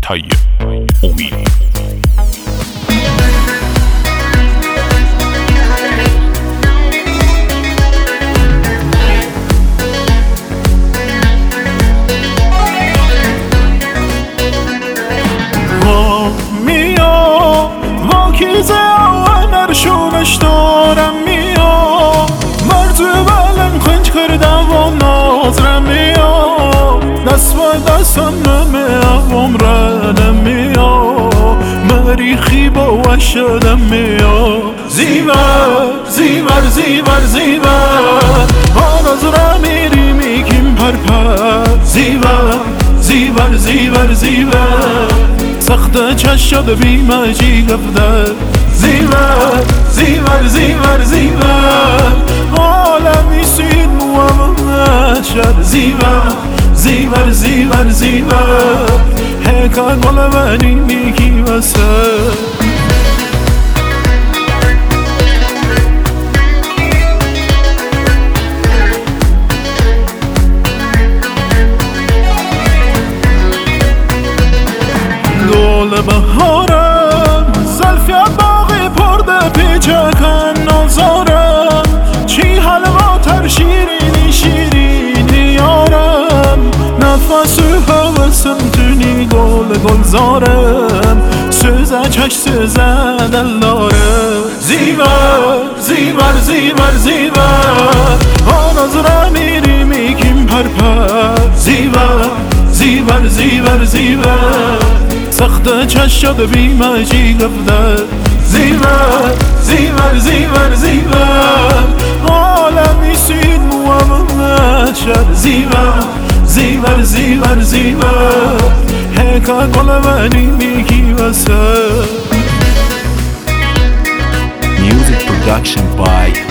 طيب أميري. کیزه و نرشونش دارم میا مرد بلم خنج کردم و نازرم میا دست و دستم نمیم رنم میا مریخی با وشدم میا زیور زیور زیور زیور آن از را میری میگیم پرپر زیور زیور زیور زیور سخت چش شده بیمجی گفته زیور زیور زیور زیور عالمی سید موامن شد زیور زیور زیور زیور هکا گل منی میگی وسه گل بهارم زلفیا باقی پرده پیچکن نازارم چی حلواتر شیرینی شیرینی یارم نفس هوسم تونی گل زارم سوزه چش سوزه دلارم زیور زیور زیور زیور آن از را میری میگیم پرپر زیور زیور زیور زیور سخت چش شده بیمجی گفته زیور زیور زیور زیور عالمی سید موامن شد زیور زیور زیور زیور هکا گل منی میگی وسه Music production by